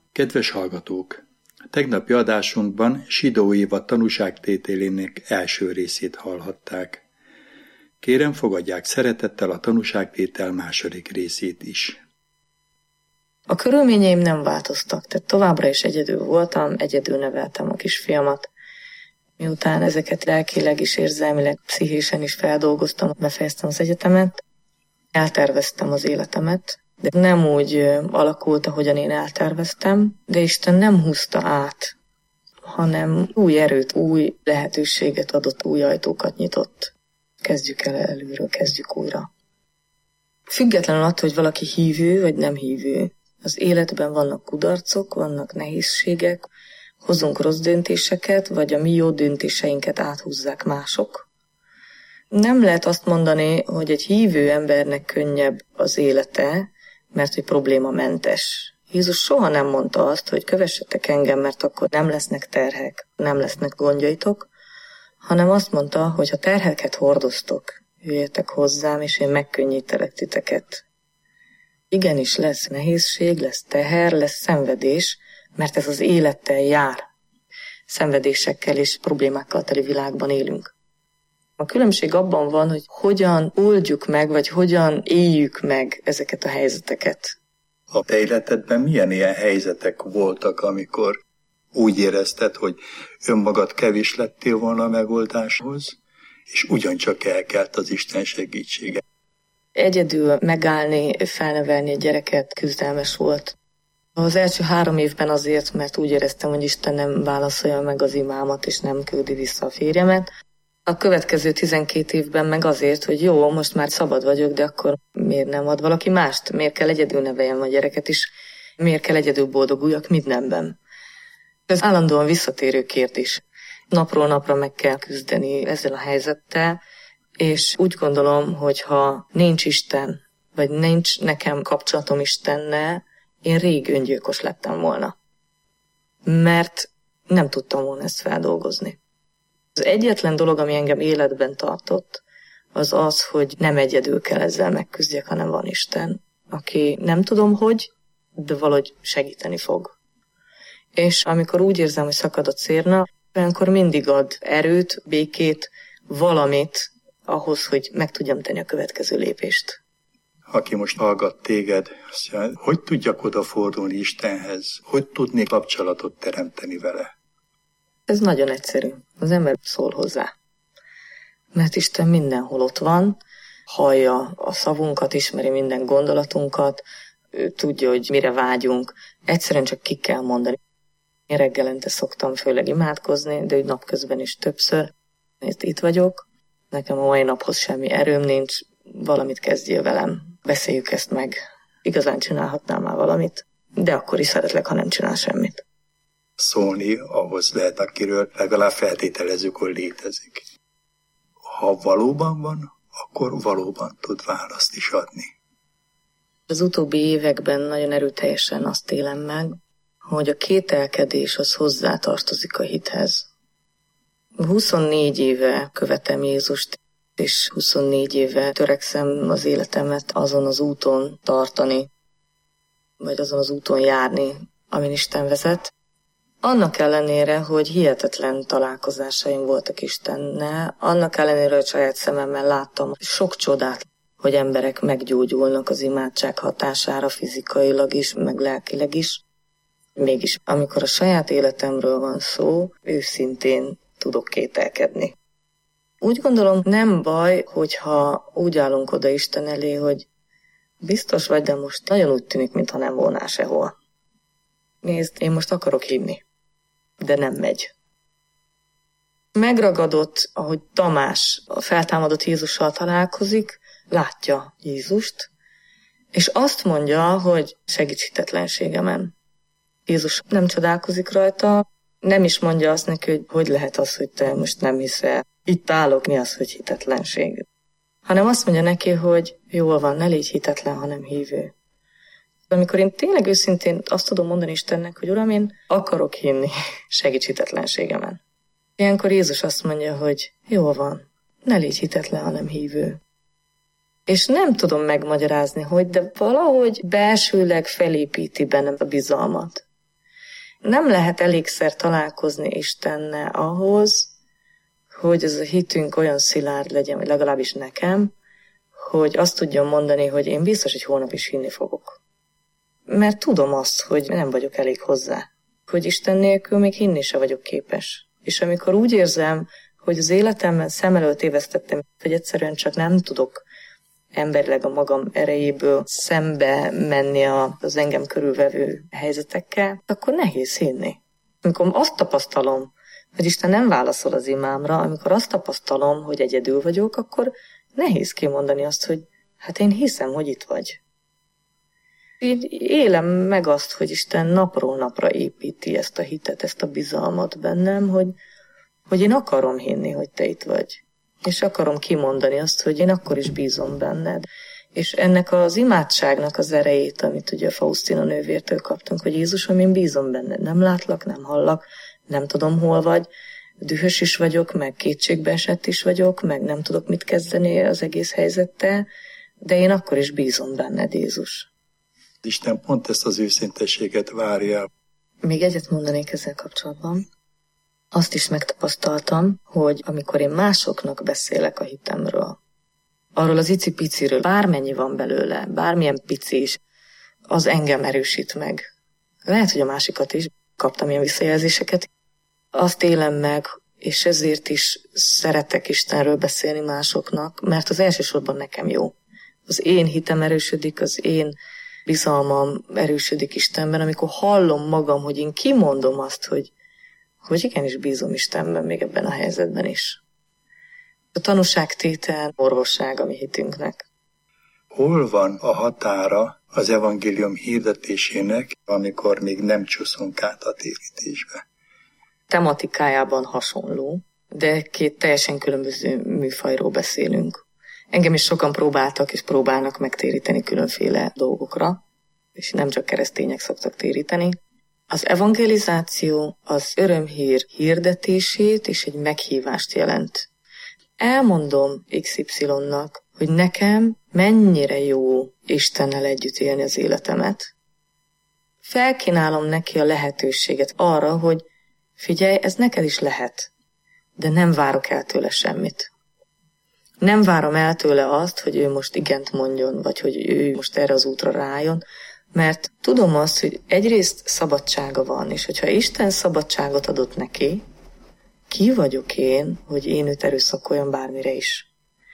Kedves hallgatók! Tegnapi adásunkban Sidó Éva tanúságtételének első részét hallhatták. Kérem, fogadják szeretettel a tanúságtétel második részét is. A körülményeim nem változtak, tehát továbbra is egyedül voltam, egyedül neveltem a kisfiamat. Miután ezeket lelkileg is, érzelmileg, pszichésen is feldolgoztam, befejeztem az egyetemet, elterveztem az életemet, de nem úgy alakult, ahogyan én elterveztem, de Isten nem húzta át, hanem új erőt, új lehetőséget adott, új ajtókat nyitott. Kezdjük el előről, kezdjük újra. Függetlenül attól, hogy valaki hívő vagy nem hívő, az életben vannak kudarcok, vannak nehézségek, hozunk rossz döntéseket, vagy a mi jó döntéseinket áthúzzák mások. Nem lehet azt mondani, hogy egy hívő embernek könnyebb az élete, mert hogy problémamentes. Jézus soha nem mondta azt, hogy kövessetek engem, mert akkor nem lesznek terhek, nem lesznek gondjaitok, hanem azt mondta, hogy ha terheket hordoztok, jöjjetek hozzám, és én megkönnyítelek titeket. Igenis lesz nehézség, lesz teher, lesz szenvedés, mert ez az élettel jár. Szenvedésekkel és problémákkal teli világban élünk. A különbség abban van, hogy hogyan oldjuk meg, vagy hogyan éljük meg ezeket a helyzeteket. A te életedben milyen ilyen helyzetek voltak, amikor úgy érezted, hogy önmagad kevés lettél volna a megoldáshoz, és ugyancsak elkelt az Isten segítsége? Egyedül megállni, felnevelni egy gyereket küzdelmes volt. Az első 3 évben azért, mert úgy éreztem, hogy Isten nem válaszolja meg az imámat, és nem küldi vissza a férjemet. A következő 12 évben meg azért, hogy jó, most már szabad vagyok, de akkor miért nem ad valaki mást? Miért kell egyedül neveljem a gyereket is? Miért kell egyedül boldoguljak mindenben? Ez állandóan visszatérő kérdés. Napról napra meg kell küzdeni ezzel a helyzettel, és úgy gondolom, hogy ha nincs Isten, vagy nincs nekem kapcsolatom Istennel, én rég öngyilkos lettem volna. Mert nem tudtam volna ezt feldolgozni. Az egyetlen dolog, ami engem életben tartott, az az, hogy nem egyedül kell ezzel megküzdjek, hanem van Isten, aki nem tudom hogy, de valahogy segíteni fog. És amikor úgy érzem, hogy szakad a cérna, olyankor mindig ad erőt, békét, valamit ahhoz, hogy meg tudjam tenni a következő lépést. Aki most hallgat téged, azt mondja, hogy tudjak odafordulni Istenhez? Hogy tudnék kapcsolatot teremteni vele? Ez nagyon egyszerű. Az ember szól hozzá. Mert Isten mindenhol ott van, hallja a szavunkat, ismeri minden gondolatunkat, ő tudja, hogy mire vágyunk. Egyszerűen csak ki kell mondani. Én reggelente szoktam főleg imádkozni, de úgy napközben is többször. Itt vagyok, nekem a mai naphoz semmi erőm nincs, valamit kezdjél velem. Beszéljük ezt meg. Igazán csinálhatnál már valamit, de akkor is szeretlek, ha nem csinál semmit. Szólni ahhoz lehet, akiről legalább feltételezzük, hogy létezik. Ha valóban van, akkor valóban tud választ is adni. Az utóbbi években nagyon erőteljesen azt élem meg, hogy a kételkedés az hozzátartozik a hithez. 24 éve követem Jézust, és 24 éve törekszem az életemet azon az úton tartani, vagy azon az úton járni, amin Isten vezet. Annak ellenére, hogy hihetetlen találkozásaim voltak Istennel, annak ellenére, hogy saját szememmel láttam sok csodát, hogy emberek meggyógyulnak az imádság hatására fizikailag is, meg lelkileg is. Mégis, amikor a saját életemről van szó, őszintén tudok kételkedni. Úgy gondolom, nem baj, hogyha úgy állunk oda Isten elé, hogy biztos vagy, de most nagyon úgy tűnik, mintha nem volnál sehol. Nézd, én most akarok hinni, de nem megy. Megragadott, ahogy Tamás a feltámadott Jézussal találkozik, látja Jézust, és azt mondja, hogy segíts hitetlenségemen. Jézus nem csodálkozik rajta, nem is mondja azt neki, hogy lehet az, hogy te most nem hiszel. Itt állok, mi az, hogy hitetlenség. Hanem azt mondja neki, hogy jól van, ne légy hitetlen, hanem hívő. Amikor én tényleg őszintén azt tudom mondani Istennek, hogy Uram, én akarok hinni, segíts hitetlenségemen. Ilyenkor Jézus azt mondja, hogy jól van, ne légy hitetlen, hanem hívő. És nem tudom megmagyarázni, hogy, de valahogy belsőleg felépíti bennem a bizalmat. Nem lehet elégszer találkozni Istennel ahhoz, hogy ez a hitünk olyan szilárd legyen, vagy legalábbis nekem, hogy azt tudjam mondani, hogy én biztos, hogy holnap is hinni fogok. Mert tudom azt, hogy nem vagyok elég hozzá. Hogy Isten nélkül még hinni se vagyok képes. És amikor úgy érzem, hogy az életemben szem előtt évesztettem, hogy egyszerűen csak nem tudok emberileg a magam erejéből szembe menni az engem körülvevő helyzetekkel, akkor nehéz hinni. Amikor azt tapasztalom, hogy Isten nem válaszol az imámra, amikor azt tapasztalom, hogy egyedül vagyok, akkor nehéz kimondani azt, hogy hát én hiszem, hogy itt vagy. Így élem meg azt, hogy Isten napról napra építi ezt a hitet, ezt a bizalmat bennem, hogy én akarom hinni, hogy te itt vagy. És akarom kimondani azt, hogy én akkor is bízom benned. És ennek az imádságnak az erejét, amit ugye a Faustina nővértől kaptunk, hogy Jézusom, én bízom benned. Nem látlak, nem hallak, nem tudom, hol vagy, dühös is vagyok, meg kétségbeesett is vagyok, meg nem tudok mit kezdeni az egész helyzettel, de én akkor is bízom benned, Jézus. Isten pont ezt az őszintességet várja. Még egyet mondanék ezzel kapcsolatban. Azt is megtapasztaltam, hogy amikor én másoknak beszélek a hitemről, arról az icipiciről, bármennyi van belőle, bármilyen pici is, az engem erősít meg. Lehet, hogy a másikat is, kaptam ilyen visszajelzéseket. Azt élem meg, és ezért is szeretek Istenről beszélni másoknak, mert az elsősorban nekem jó. Az én hitem erősödik, az én bizalmam erősödik Istenben, amikor hallom magam, hogy én kimondom azt, hogy igenis bízom Istenben még ebben a helyzetben is. A tanúságtétel orvosság a mi hitünknek. Hol van a határa az evangélium hirdetésének, amikor még nem csúszunk át a térítésbe? Tematikájában hasonló, de két teljesen különböző műfajról beszélünk. Engem is sokan próbáltak és próbálnak megtéríteni különféle dolgokra, és nem csak keresztények szoktak téríteni. Az evangelizáció az örömhír hirdetését és egy meghívást jelent. Elmondom XY-nak, hogy nekem mennyire jó Istennel együtt élni az életemet. Felkínálom neki a lehetőséget arra, hogy figyelj, ez neked is lehet, de nem várok el tőle semmit. Nem várom el tőle azt, hogy ő most igent mondjon, vagy hogy ő most erre az útra rájön, mert tudom azt, hogy egyrészt szabadsága van, és hogyha Isten szabadságot adott neki, ki vagyok én, hogy én őt erőszakoljam bármire is.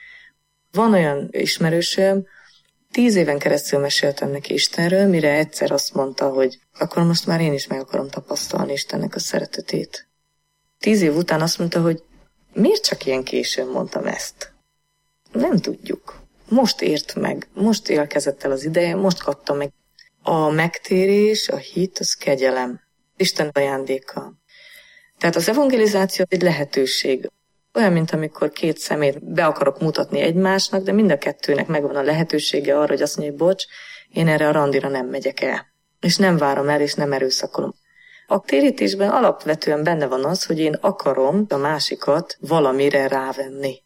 Van olyan ismerősöm, 10 éven keresztül meséltem neki Istenről, mire egyszer azt mondta, hogy akkor most már én is meg akarom tapasztalni Istennek a szeretetét. 10 év után azt mondta, hogy miért csak ilyen későn mondtam ezt? Nem tudjuk. Most ért meg, most érkezett el az ideje, most kaptam meg. A megtérés, a hit, az kegyelem. Isten ajándéka. Tehát az evangelizáció egy lehetőség. Olyan, mint amikor két szemét be akarok mutatni egymásnak, de mind a kettőnek megvan a lehetősége arra, hogy azt mondja, hogy bocs, én erre a randira nem megyek el. És nem várom el, és nem erőszakolom. A térítésben alapvetően benne van az, hogy én akarom a másikat valamire rávenni.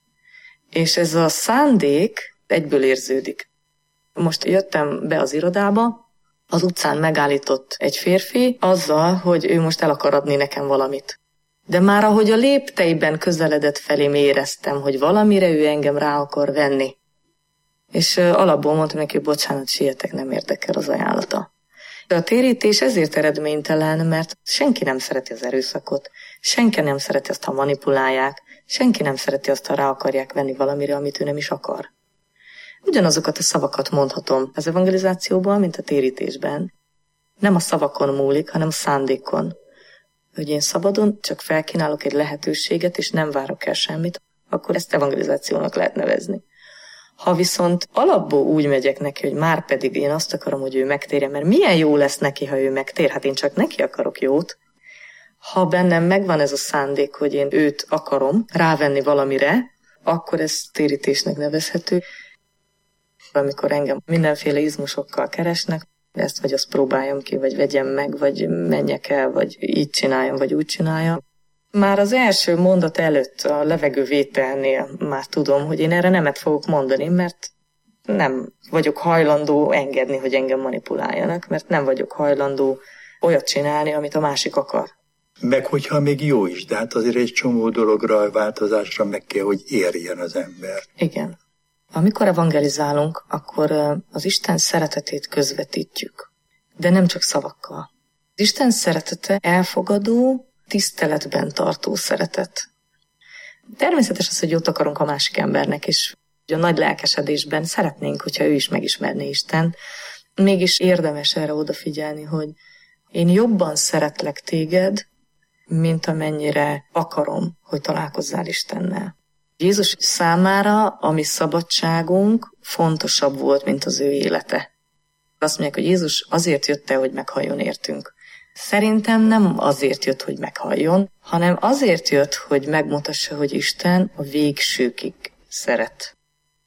És ez a szándék egyből érződik. Most jöttem be az irodába, az utcán megállított egy férfi azzal, hogy ő most el akar adni nekem valamit. De már ahogy a lépteiben közeledett felém éreztem, hogy valamire ő engem rá akar venni. És alapból mondtam neki, hogy bocsánat, sietek, nem érdekel az ajánlata. De a térítés ezért eredménytelen, mert senki nem szereti az erőszakot, senki nem szereti azt, ha manipulálják, senki nem szereti azt, ha rá akarják venni valamire, amit ő nem is akar. Ugyanazokat a szavakat mondhatom az evangelizációban, mint a térítésben. Nem a szavakon múlik, hanem a szándékon. Hogy én szabadon csak felkínálok egy lehetőséget, és nem várok el semmit, akkor ezt evangelizációnak lehet nevezni. Ha viszont alapból úgy megyek neki, hogy már pedig én azt akarom, hogy ő megtérjen, mert milyen jó lesz neki, ha ő megtér, hát én csak neki akarok jót. Ha bennem megvan ez a szándék, hogy én őt akarom rávenni valamire, akkor ez térítésnek nevezhető. Amikor engem mindenféle izmusokkal keresnek, ezt vagy azt próbáljam ki, vagy vegyem meg, vagy menjek el, vagy így csináljam, vagy úgy csináljam. Már az első mondat előtt a levegővételnél már tudom, hogy én erre nemet fogok mondani, mert nem vagyok hajlandó engedni, hogy engem manipuláljanak, mert nem vagyok hajlandó olyat csinálni, amit a másik akar. Meg hogyha még jó is, de hát azért egy csomó dologra, változásra meg kell, hogy érjen az ember. Igen. Amikor evangelizálunk, akkor az Isten szeretetét közvetítjük, de nem csak szavakkal. Az Isten szeretete elfogadó, tiszteletben tartó szeretet. Természetes az, hogy jót akarunk a másik embernek, és a nagy lelkesedésben szeretnénk, hogyha ő is megismerné Istent. Mégis érdemes erre odafigyelni, hogy én jobban szeretlek téged, mint amennyire akarom, hogy találkozzál Istennel. Jézus számára a mi szabadságunk fontosabb volt, mint az ő élete. Azt mondják, hogy Jézus azért jött el, hogy meghalljon értünk. Szerintem nem azért jött, hogy meghalljon, hanem azért jött, hogy megmutassa, hogy Isten a végsőkig szeret.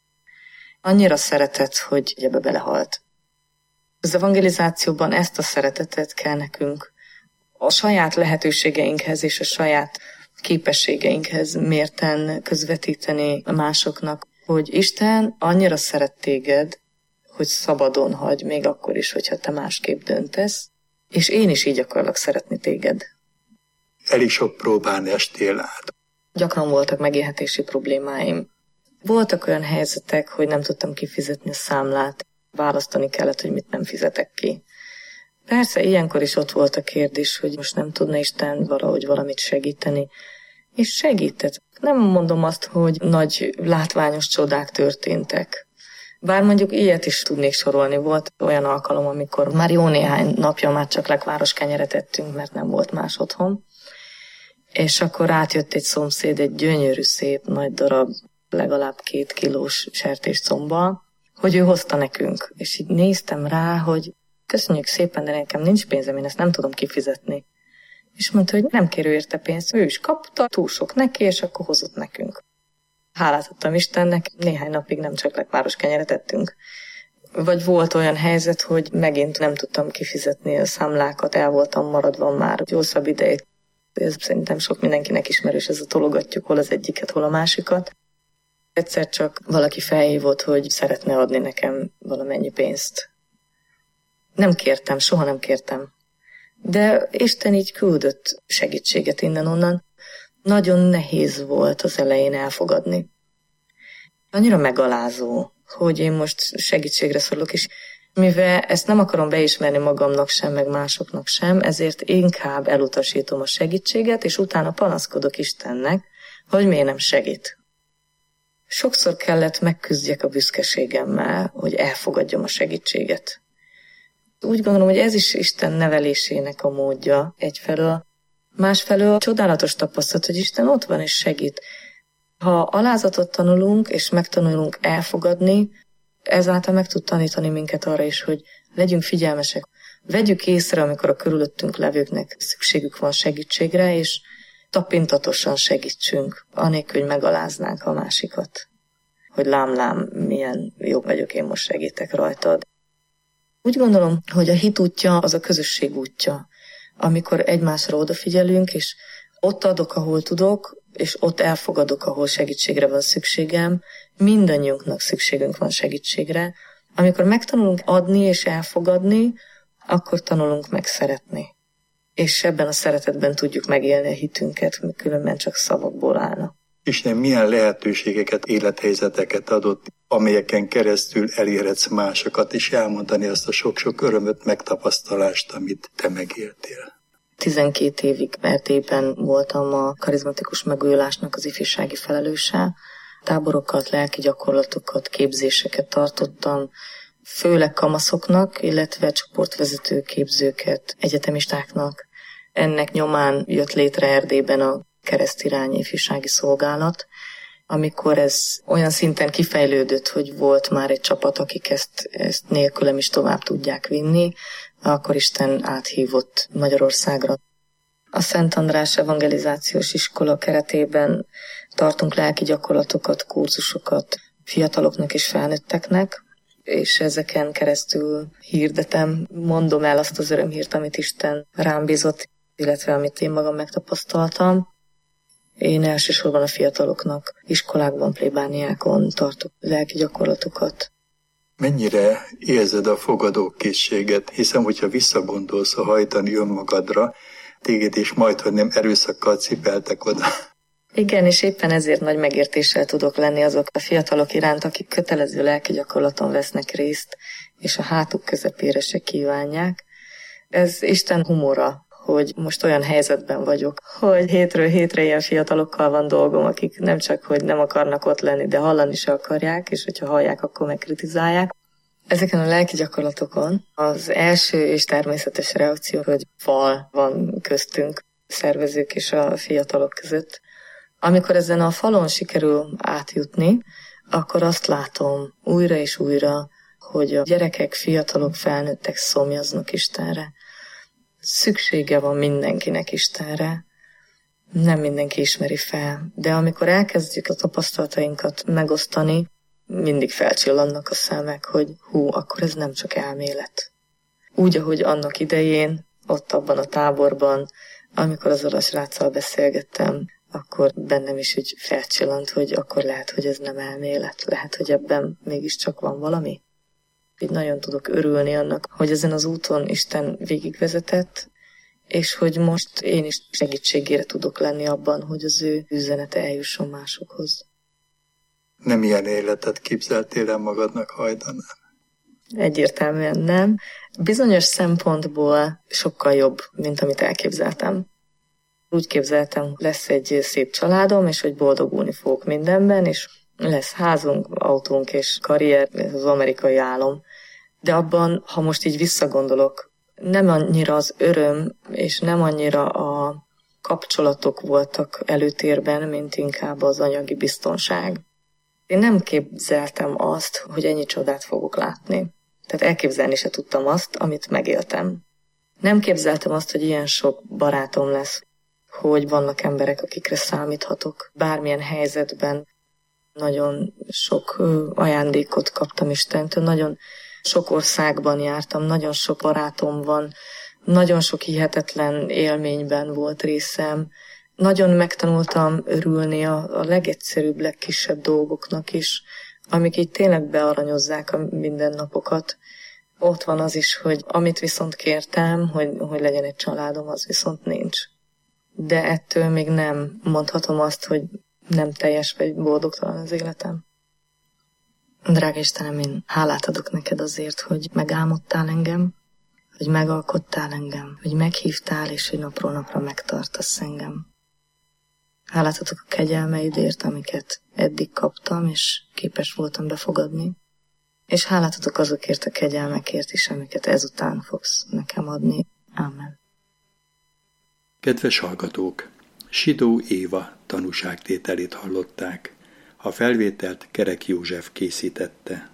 Annyira szeretett, hogy ebbe belehalt. Az evangelizációban ezt a szeretetet kell nekünk a saját lehetőségeinkhez és a saját képességeinkhez mérten közvetíteni a másoknak, hogy Isten annyira szeret téged, hogy szabadon hagy, még akkor is, hogyha te másképp döntesz, és én is így akarlak szeretni téged. Elég sok próbán estél át. Gyakran voltak megélhetési problémáim. Voltak olyan helyzetek, hogy nem tudtam kifizetni a számlát, választani kellett, hogy mit nem fizetek ki. Persze, ilyenkor is ott volt a kérdés, hogy most nem tudna Isten valahogy valamit segíteni. És segített. Nem mondom azt, hogy nagy látványos csodák történtek. Bár mondjuk ilyet is tudnék sorolni. Volt olyan alkalom, amikor már jó néhány napja már csak lekváros kenyeret ettünk, mert nem volt más otthon. És akkor átjött egy szomszéd egy gyönyörű, szép, nagy darab, legalább 2 kilós sertéscombbal, hogy ő hozta nekünk. És így néztem rá, hogy köszönjük szépen, de nekem nincs pénzem, én ezt nem tudom kifizetni. És mondta, hogy nem kér ő érte pénzt, ő is kapta, túl sok neki, és akkor hozott nekünk. Hálát adtam Istennek, néhány napig nem csak lekváros kenyeret ettünk. Vagy volt olyan helyzet, hogy megint nem tudtam kifizetni a számlákat, el voltam maradva már hosszabb ideig. Ez szerintem sok mindenkinek ismerős, ez a tologatjuk hol az egyiket, hol a másikat. Egyszer csak valaki felhívott, hogy szeretne adni nekem valamennyi pénzt. Nem kértem, soha nem kértem. De Isten így küldött segítséget innen-onnan. Nagyon nehéz volt az elején elfogadni. Annyira megalázó, hogy én most segítségre szorulok, és mivel ezt nem akarom beismerni magamnak sem, meg másoknak sem, ezért inkább elutasítom a segítséget, és utána panaszkodok Istennek, hogy miért nem segít. Sokszor kellett megküzdjek a büszkeségemmel, hogy elfogadjam a segítséget. Úgy gondolom, hogy ez is Isten nevelésének a módja egyfelől. Másfelől csodálatos tapasztalat, hogy Isten ott van és segít. Ha alázatot tanulunk és megtanulunk elfogadni, ezáltal meg tud tanítani minket arra is, hogy legyünk figyelmesek. Vegyük észre, amikor a körülöttünk levőknek szükségük van segítségre, és tapintatosan segítsünk, anélkül, hogy megaláznánk a másikat. Hogy lám, milyen jó vagyok, én most segítek rajtad. Úgy gondolom, hogy a hit útja az a közösség útja, amikor egymásra odafigyelünk, és ott adok, ahol tudok, és ott elfogadok, ahol segítségre van szükségem. Mindannyiunknak szükségünk van segítségre. Amikor megtanulunk adni és elfogadni, akkor tanulunk meg szeretni. És ebben a szeretetben tudjuk megélni a hitünket, különben csak szavakból állna. Isten milyen lehetőségeket, élethelyzeteket adott, amelyeken keresztül elérhetsz másokat, és elmondani azt a sok-sok örömöt, megtapasztalást, amit te megéltél. 12 évig Erdélyben voltam a karizmatikus megújulásnak az ifjúsági felelőse. Táborokat, lelki gyakorlatokat, képzéseket tartottam, főleg kamaszoknak, illetve csoportvezető képzőket egyetemistáknak. Ennek nyomán jött létre Erdélyben a Keresztirány ifjúsági szolgálat, amikor ez olyan szinten kifejlődött, hogy volt már egy csapat, akik ezt nélkülem is tovább tudják vinni, akkor Isten áthívott Magyarországra. A Szent András Evangelizációs Iskola keretében tartunk lelki gyakorlatokat, kurzusokat fiataloknak és felnőtteknek, és ezeken keresztül hirdetem, mondom el azt az örömhírt, amit Isten rám bízott, illetve amit én magam megtapasztaltam. Én elsősorban a fiataloknak iskolákban, plébániákon tartok lelki gyakorlatokat. Mennyire érzed a fogadókészséget? Hiszem, hogyha visszagondolsz a hajtani önmagadra, téged is majdhogy nem erőszakkal cipeltek oda. Igen, és éppen ezért nagy megértéssel tudok lenni azok a fiatalok iránt, akik kötelező lelki gyakorlaton vesznek részt, és a hátuk közepére se kívánják. Ez Isten humora, hogy most olyan helyzetben vagyok, hogy hétről hétre ilyen fiatalokkal van dolgom, akik nem csak, hogy nem akarnak ott lenni, de hallani se akarják, és hogyha hallják, akkor megkritizálják. Ezeken a lelki gyakorlatokon az első és természetes reakció, hogy fal van köztünk, szervezők és a fiatalok között. Amikor ezen a falon sikerül átjutni, akkor azt látom újra és újra, hogy a gyerekek, fiatalok, felnőttek szomjaznak Istenre. Szüksége van mindenkinek Istenre. Nem mindenki ismeri fel, de amikor elkezdjük a tapasztalatainkat megosztani, mindig felcsillannak a szemek, hogy akkor ez nem csak elmélet. Úgy, ahogy annak idején, ott abban a táborban, amikor azzal a sráccal beszélgettem, akkor bennem is úgy felcsillant, hogy akkor lehet, hogy ez nem elmélet, lehet, hogy ebben mégiscsak van valami. Így nagyon tudok örülni annak, hogy ezen az úton Isten végigvezetett, és hogy most én is segítségére tudok lenni abban, hogy az ő üzenete eljusson másokhoz. Nem ilyen életet képzeltél el magadnak hajdanán? Egyértelműen nem. Bizonyos szempontból sokkal jobb, mint amit elképzeltem. Úgy képzeltem, lesz egy szép családom, és hogy boldogulni fogok mindenben, és lesz házunk, autónk és karrier, ez az amerikai álom. De abban, ha most így visszagondolok, nem annyira az öröm, és nem annyira a kapcsolatok voltak előtérben, mint inkább az anyagi biztonság. Én nem képzeltem azt, hogy ennyi csodát fogok látni. Tehát elképzelni se tudtam azt, amit megéltem. Nem képzeltem azt, hogy ilyen sok barátom lesz, hogy vannak emberek, akikre számíthatok. Bármilyen helyzetben nagyon sok ajándékot kaptam Istentől, nagyon sok országban jártam, nagyon sok barátom van, nagyon sok hihetetlen élményben volt részem. Nagyon megtanultam örülni a legegyszerűbb, legkisebb dolgoknak is, amik így tényleg bearanyozzák a mindennapokat. Ott van az is, hogy amit viszont kértem, hogy legyen egy családom, az viszont nincs. De ettől még nem mondhatom azt, hogy nem teljes vagy boldogtalan az életem. Drága Istenem, én hálát adok neked azért, hogy megálmodtál engem, hogy megalkottál engem, hogy meghívtál, és hogy napról napra megtartasz engem. Hálát adok a kegyelmeidért, amiket eddig kaptam, és képes voltam befogadni. És hálát adok azokért a kegyelmekért is, amiket ezután fogsz nekem adni. Amen. Kedves hallgatók! Sidó Éva tanúságtételét hallották. A felvételt Kerek József készítette.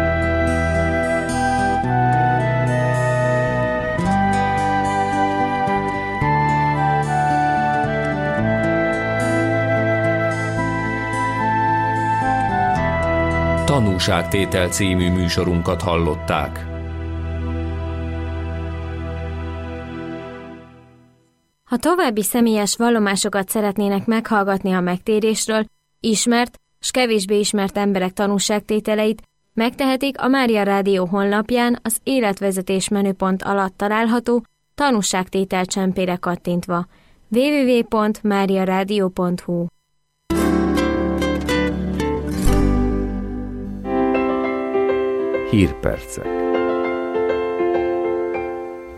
Tanúságtétel című műsorunkat hallották. Ha további személyes vallomásokat szeretnének meghallgatni a megtérésről, ismert s kevésbé ismert emberek tanúságtételeit, megtehetik a Mária Rádió honlapján az életvezetés menüpont alatt található tanúságtétel csempére kattintva www.mariaradio.hu. Hírpercek.